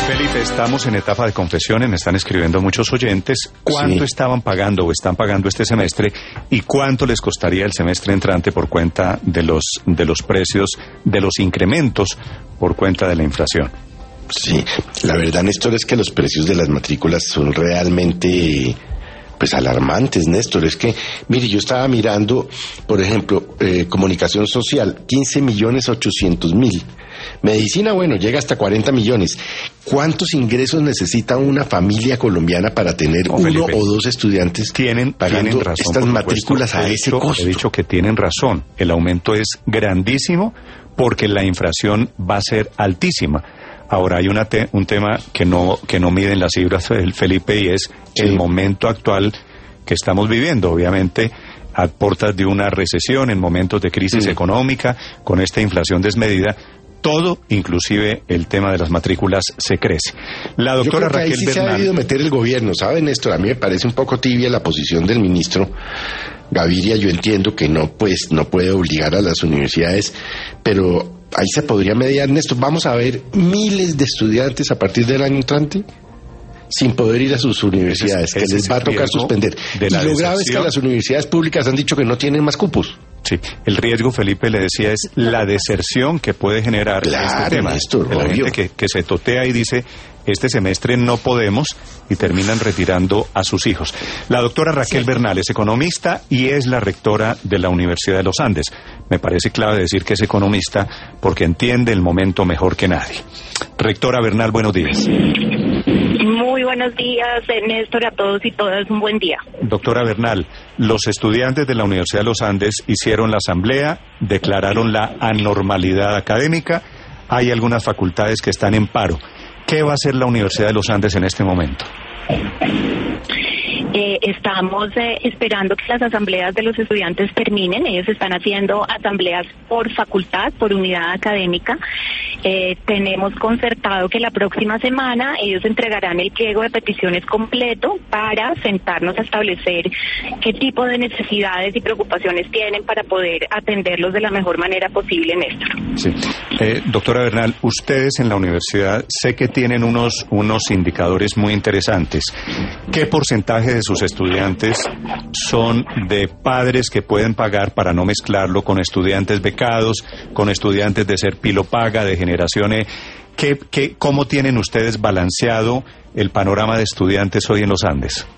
Felipe, estamos en etapa de confesiones, me están escribiendo muchos oyentes. ¿Cuánto estaban pagando o están pagando este semestre y cuánto les costaría el semestre entrante por cuenta de los precios, de los incrementos por cuenta de la inflación? Sí, la verdad, Néstor, es que los precios de las matrículas son realmente alarmantes, Néstor. Es que, mire, yo estaba mirando, por ejemplo, comunicación social, 15.800.000. Medicina, bueno, llega hasta 40 millones. ¿Cuántos ingresos necesita una familia colombiana para tener uno o dos estudiantes pagando razón, estas matrículas a ese costo? He dicho que tienen razón. El aumento es grandísimo porque la inflación va a ser altísima. Ahora hay un tema que no miden las cifras, Felipe, y es el momento actual que estamos viviendo. Obviamente, a puertas de una recesión, en momentos de crisis económica, con esta inflación desmedida, todo, inclusive el tema de las matrículas, se crece. La doctora Raquel Bernal... se ha debido meter el gobierno, ¿sabe, Néstor? A mí me parece un poco tibia la posición del ministro Gaviria. Yo entiendo que no puede obligar a las universidades, pero ahí se podría mediar, Néstor. Vamos a ver miles de estudiantes a partir del año entrante sin poder ir a sus universidades, que les va a tocar suspender. Y lo grave es que las universidades públicas han dicho que no tienen más cupos. Sí, el riesgo, Felipe, le decía, es la deserción que puede generar este tema. Néstor, la gente que se totea y dice, este semestre no podemos, y terminan retirando a sus hijos. La doctora Raquel Bernal es economista y es la rectora de la Universidad de los Andes. Me parece clave decir que es economista porque entiende el momento mejor que nadie. Rectora Bernal, buenos días. Muy buenos días, Néstor, a todos y todas, un buen día. Doctora Bernal, los estudiantes de la Universidad de los Andes hicieron la asamblea, declararon la anormalidad académica, hay algunas facultades que están en paro. ¿Qué va a hacer la Universidad de los Andes en este momento? Estamos esperando que las asambleas de los estudiantes terminen. Ellos están haciendo asambleas por facultad, por unidad académica. Tenemos concertado que la próxima semana ellos entregarán el pliego de peticiones completo para sentarnos a establecer qué tipo de necesidades y preocupaciones tienen para poder atenderlos de la mejor manera posible, Néstor. Sí. Doctora Bernal, ustedes en la universidad sé que tienen unos indicadores muy interesantes. ¿Qué porcentaje de sus estudiantes son de padres que pueden pagar, para no mezclarlo, con estudiantes becados, con estudiantes de ser pilopaga, de generación E? ¿Cómo tienen ustedes balanceado el panorama de estudiantes hoy en los Andes?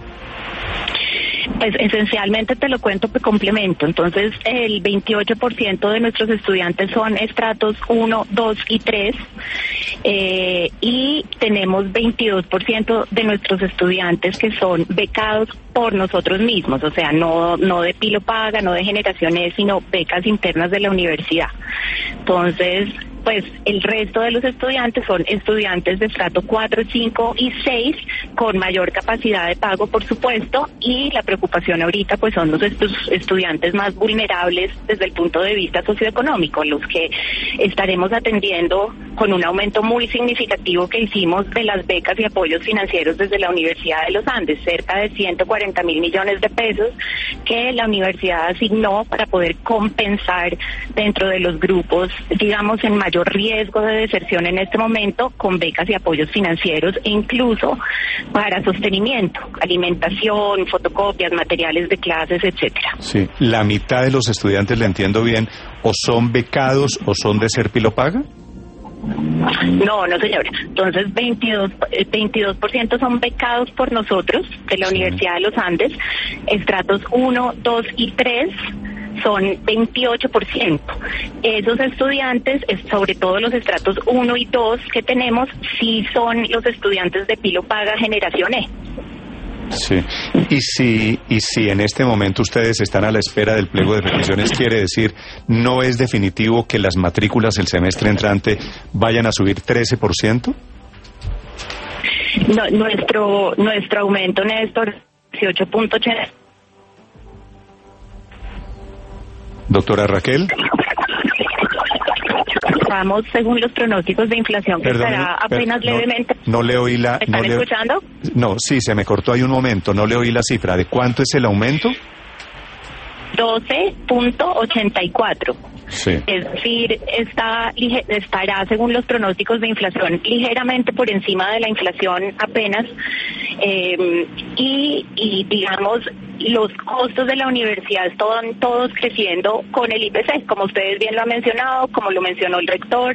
Pues esencialmente te lo cuento por complemento. Entonces, el 28% de nuestros estudiantes son estratos 1, 2 y 3, y tenemos 22% de nuestros estudiantes que son becados por nosotros mismos, o sea, no de Pilo Paga, no de Generación E, sino becas internas de la universidad. Entonces, pues el resto de los estudiantes son estudiantes de estrato 4, 5 y 6 con mayor capacidad de pago, por supuesto, y la preocupación ahorita pues son los estudiantes más vulnerables desde el punto de vista socioeconómico, los que estaremos atendiendo con un aumento muy significativo que hicimos de las becas y apoyos financieros desde la Universidad de los Andes, cerca de 140.000 millones de pesos que la universidad asignó para poder compensar dentro de los grupos, digamos, en mayor riesgo de deserción en este momento, con becas y apoyos financieros e incluso para sostenimiento, alimentación, fotocopias, materiales de clases, etcétera. Sí, la mitad de los estudiantes, le entiendo bien, o son becados o son de ser pilopaga. No, señora. Entonces, 22% son becados por nosotros, de la Universidad de los Andes, estratos 1, 2 y 3, son 28%. Esos estudiantes, sobre todo los estratos 1 y 2 que tenemos, sí son los estudiantes de Pilo Paga Generación E. Sí, y si en este momento ustedes están a la espera del pliego de peticiones, quiere decir, ¿no es definitivo que las matrículas el semestre entrante vayan a subir 13%? No, nuestro aumento, Néstor, 18.80. Doctora Raquel. Vamos según los pronósticos de inflación, que estará apenas levemente. No le oí la... ¿Me están escuchando? No, sí, se me cortó ahí un momento, no le oí la cifra. ¿De cuánto es el aumento? 12.84. Sí. Es decir, estará, según los pronósticos de inflación, ligeramente por encima de la inflación apenas, y digamos, los costos de la universidad están todos creciendo con el IPC, como ustedes bien lo han mencionado, como lo mencionó el rector,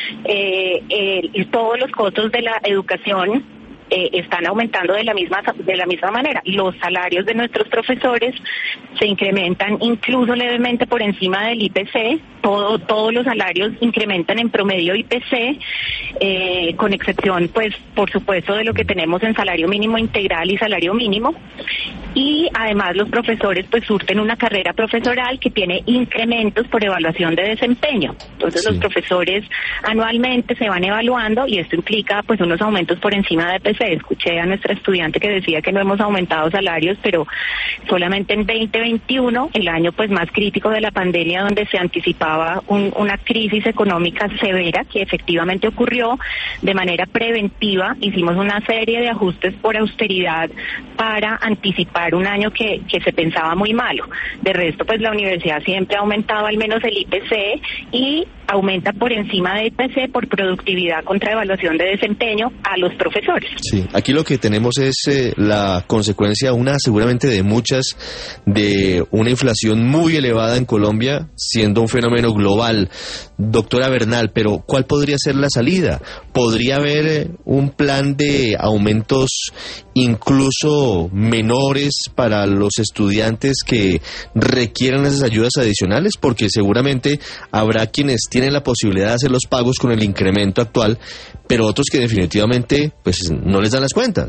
y todos los costos de la educación están aumentando de la misma manera. Los salarios de nuestros profesores se incrementan incluso levemente por encima del IPC. Todos los salarios incrementan en promedio IPC, con excepción, pues, por supuesto, de lo que tenemos en salario mínimo integral y salario mínimo. Y además los profesores, pues, surten una carrera profesoral que tiene incrementos por evaluación de desempeño. Entonces, sí, los profesores anualmente se van evaluando y esto implica, pues, unos aumentos por encima de IPC. Escuché a nuestra estudiante que decía que no hemos aumentado salarios, pero solamente en 2021, el año, pues, más crítico de la pandemia, donde se anticipaba una crisis económica severa que efectivamente ocurrió de manera preventiva, hicimos una serie de ajustes por austeridad para anticipar un año que se pensaba muy malo. De resto, pues, la universidad siempre ha aumentado al menos el IPC y aumenta por encima de IPC por productividad contra evaluación de desempeño a los profesores. Sí, aquí lo que tenemos es la consecuencia, seguramente de muchas, de una inflación muy elevada en Colombia, siendo un fenómeno global. Doctora Bernal, pero ¿cuál podría ser la salida? ¿Podría haber un plan de aumentos incluso menores para los estudiantes que requieran esas ayudas adicionales? Porque seguramente habrá quienes tienen la posibilidad de hacer los pagos con el incremento actual, pero otros que definitivamente, pues, no les dan las cuentas.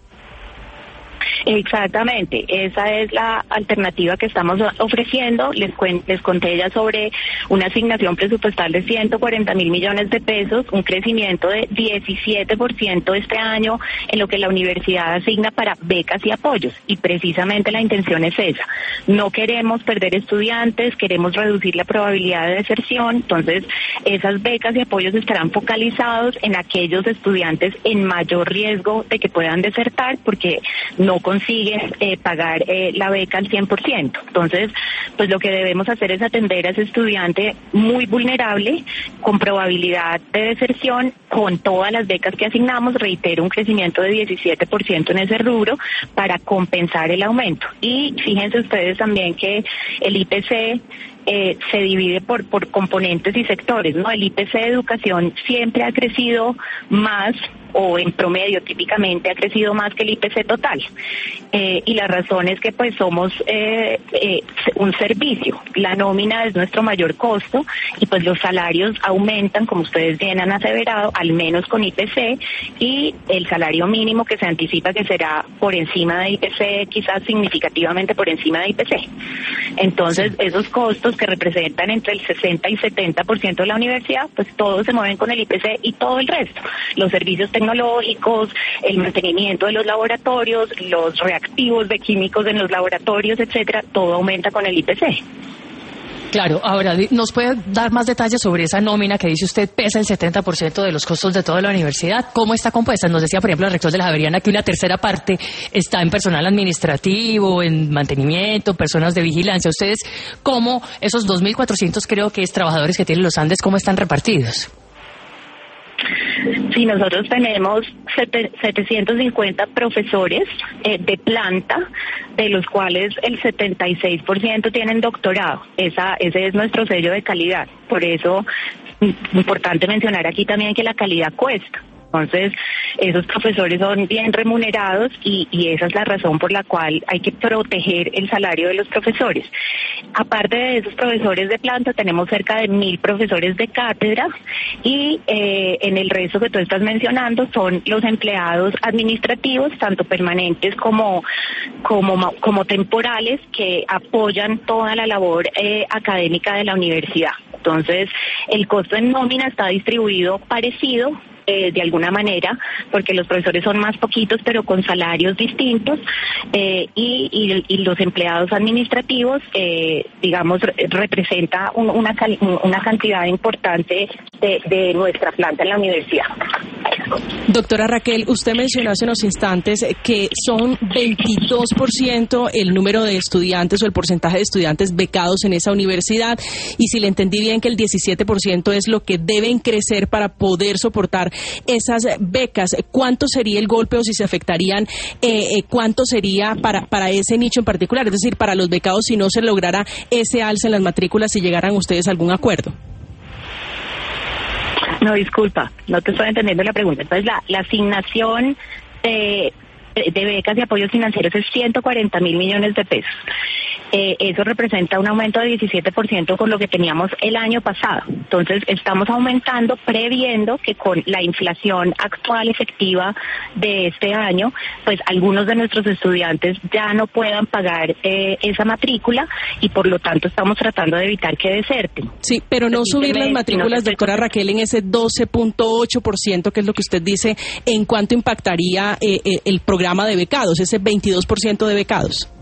Exactamente, esa es la alternativa que estamos ofreciendo. Les conté ya sobre una asignación presupuestal de 140.000 millones de pesos, un crecimiento de 17% este año en lo que la universidad asigna para becas y apoyos, y precisamente la intención es esa. No queremos perder estudiantes, queremos reducir la probabilidad de deserción. Entonces, esas becas y apoyos estarán focalizados en aquellos estudiantes en mayor riesgo de que puedan desertar porque no consiguen pagar la beca al 100%. Entonces, pues lo que debemos hacer es atender a ese estudiante muy vulnerable, con probabilidad de deserción, con todas las becas que asignamos, reitero, un crecimiento de 17% en ese rubro para compensar el aumento. Y fíjense ustedes también que el IPC se divide por componentes y sectores, ¿no? El IPC de educación siempre ha crecido más, o en promedio típicamente ha crecido más que el IPC total, y la razón es que, pues, somos un servicio. La nómina es nuestro mayor costo y, pues, los salarios aumentan, como ustedes bien han aseverado, al menos con IPC, y el salario mínimo que se anticipa que será por encima de IPC, quizás significativamente por encima de IPC. Entonces, esos costos que representan entre el 60 y 70% de la universidad, pues todos se mueven con el IPC y todo el resto. Los servicios tecnológicos, el mantenimiento de los laboratorios, los reactivos de químicos en los laboratorios, etcétera, todo aumenta con el IPC. Claro, ahora, ¿nos puede dar más detalles sobre esa nómina que dice usted pesa el 70% de los costos de toda la universidad? ¿Cómo está compuesta? Nos decía, por ejemplo, el rector de la Javeriana que una tercera parte está en personal administrativo, en mantenimiento, personas de vigilancia. ¿Ustedes cómo esos 2.400 creo que es trabajadores que tienen los Andes, cómo están repartidos? Sí, nosotros tenemos 750 profesores de planta, de los cuales el 76% tienen doctorado. Ese es nuestro sello de calidad. Por eso es importante mencionar aquí también que la calidad cuesta. Entonces, esos profesores son bien remunerados y esa es la razón por la cual hay que proteger el salario de los profesores. Aparte de esos profesores de planta, tenemos cerca de 1.000 profesores de cátedra y en el resto que tú estás mencionando son los empleados administrativos, tanto permanentes como temporales, que apoyan toda la labor académica de la universidad. Entonces, el costo en nómina está distribuido parecido, de alguna manera, porque los profesores son más poquitos pero con salarios distintos, y los empleados administrativos, digamos, representa una cantidad importante de nuestra planta en la universidad. Doctora Raquel, usted mencionó hace unos instantes que son 22% el número de estudiantes o el porcentaje de estudiantes becados en esa universidad, y si le entendí bien que el 17% es lo que deben crecer para poder soportar esas becas. ¿Cuánto sería el golpe, o si se afectarían, cuánto sería para ese nicho en particular? Es decir, para los becados, si no se lograra ese alza en las matrículas, si llegaran ustedes a algún acuerdo. No, disculpa, no te estoy entendiendo la pregunta. Entonces, la asignación de becas y apoyos financieros es 140.000 millones de pesos. Eso representa un aumento de 17% con lo que teníamos el año pasado. Entonces, estamos aumentando, previendo que con la inflación actual efectiva de este año, pues algunos de nuestros estudiantes ya no puedan pagar esa matrícula, y por lo tanto estamos tratando de evitar que deserten. Sí, pero no subir las matrículas, doctora Raquel, en ese 12.8%, que es lo que usted dice, ¿en cuánto impactaría el programa de becados, ese 22% de becados?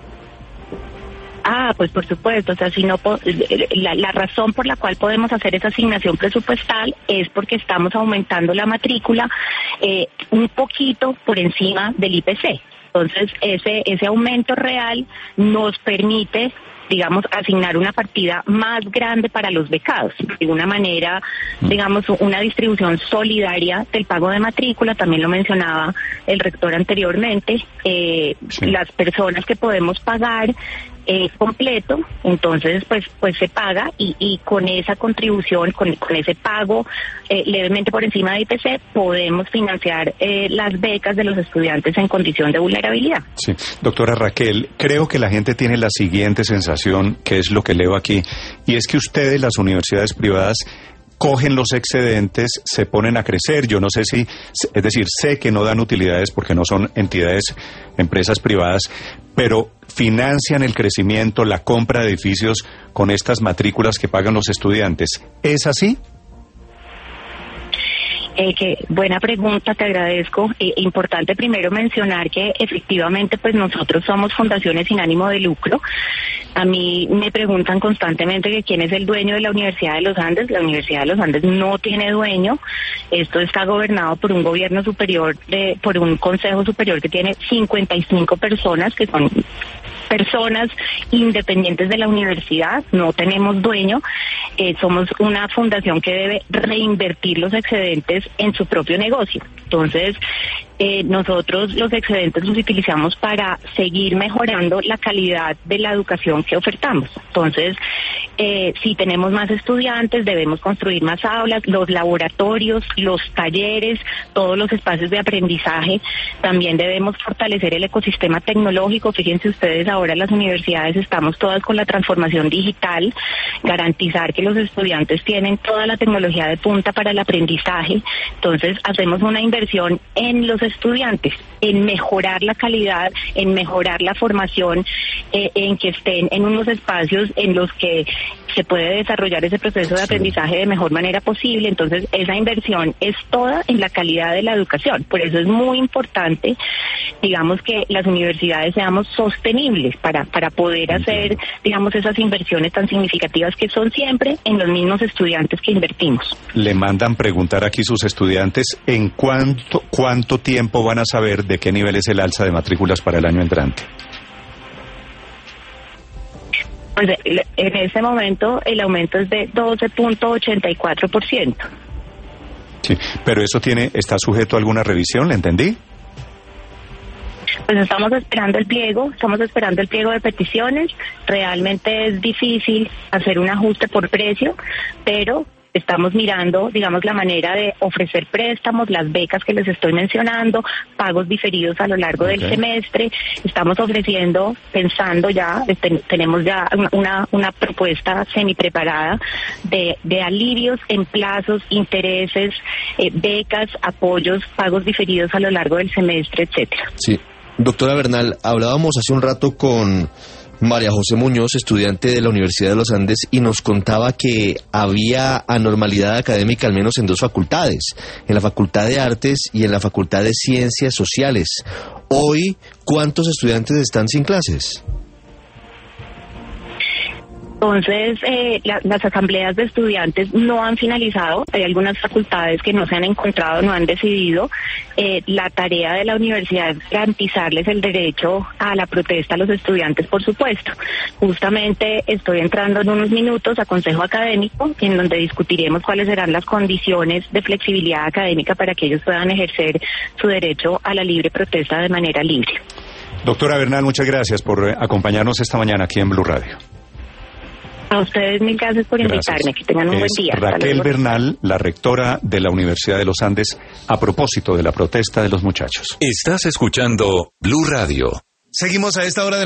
Pues por supuesto, o sea, si no, la razón por la cual podemos hacer esa asignación presupuestal es porque estamos aumentando la matrícula un poquito por encima del IPC. Entonces, ese aumento real nos permite, digamos, asignar una partida más grande para los becados. De una manera, digamos, una distribución solidaria del pago de matrícula, también lo mencionaba el rector anteriormente. Las personas que podemos pagar completo, entonces pues se paga, y con esa contribución, con ese pago levemente por encima de IPC, podemos financiar las becas de los estudiantes en condición de vulnerabilidad. Sí, doctora Raquel, creo que la gente tiene la siguiente sensación, que es lo que leo aquí, y es que ustedes, las universidades privadas, cogen los excedentes, se ponen a crecer. Yo no sé si, es decir, sé que no dan utilidades porque no son entidades, empresas privadas, pero financian el crecimiento, la compra de edificios con estas matrículas que pagan los estudiantes. ¿Es así? Buena pregunta, te agradezco. Importante primero mencionar que efectivamente pues nosotros somos fundaciones sin ánimo de lucro. A mí me preguntan constantemente que quién es el dueño de la Universidad de los Andes. La Universidad de los Andes no tiene dueño. Esto está gobernado por un gobierno superior, por un consejo superior que tiene 55 personas, que son personas independientes de la universidad. No tenemos dueño. Somos una fundación que debe reinvertir los excedentes en su propio negocio. Entonces, nosotros los excedentes los utilizamos para seguir mejorando la calidad de la educación que ofertamos. Entonces, si tenemos más estudiantes, debemos construir más aulas, los laboratorios, los talleres, todos los espacios de aprendizaje. También debemos fortalecer el ecosistema tecnológico. Fíjense ustedes, ahora las universidades estamos todas con la transformación digital, garantizar que los estudiantes tienen toda la tecnología de punta para el aprendizaje. Entonces, hacemos una inversión en los estudiantes, en mejorar la calidad, en mejorar la formación, en que estén en unos espacios en los que se puede desarrollar ese proceso de aprendizaje de mejor manera posible. Entonces, esa inversión es toda en la calidad de la educación. Por eso es muy importante, digamos, que las universidades seamos sostenibles para poder hacer, digamos, esas inversiones tan significativas que son siempre en los mismos estudiantes que invertimos. Le mandan preguntar aquí sus estudiantes en cuánto tiempo van a saber de qué nivel es el alza de matrículas para el año entrante. Pues en este momento el aumento es de 12.84%. Sí, pero eso está sujeto a alguna revisión, ¿le entendí? Pues estamos esperando el pliego de peticiones. Realmente es difícil hacer un ajuste por precio, pero estamos mirando, digamos, la manera de ofrecer préstamos, las becas que les estoy mencionando, pagos diferidos a lo largo del semestre. Estamos ofreciendo, pensando ya, tenemos ya una propuesta semipreparada de alivios en plazos, intereses, becas, apoyos, pagos diferidos a lo largo del semestre, etcétera. Sí. Doctora Bernal, hablábamos hace un rato con María José Muñoz, estudiante de la Universidad de los Andes, y nos contaba que había anormalidad académica al menos en dos facultades, en la Facultad de Artes y en la Facultad de Ciencias Sociales. Hoy, ¿cuántos estudiantes están sin clases? Entonces, las asambleas de estudiantes no han finalizado. Hay algunas facultades que no se han encontrado, no han decidido. La tarea de la universidad es garantizarles el derecho a la protesta a los estudiantes, por supuesto. Justamente estoy entrando en unos minutos a Consejo Académico, en donde discutiremos cuáles serán las condiciones de flexibilidad académica para que ellos puedan ejercer su derecho a la libre protesta de manera libre. Doctora Bernal, muchas gracias por acompañarnos esta mañana aquí en Blue Radio. A ustedes mil gracias por invitarme, que tengan un buen día. Raquel Bernal, la rectora de la Universidad de los Andes, a propósito de la protesta de los muchachos. Estás escuchando Blue Radio. Seguimos a esta hora de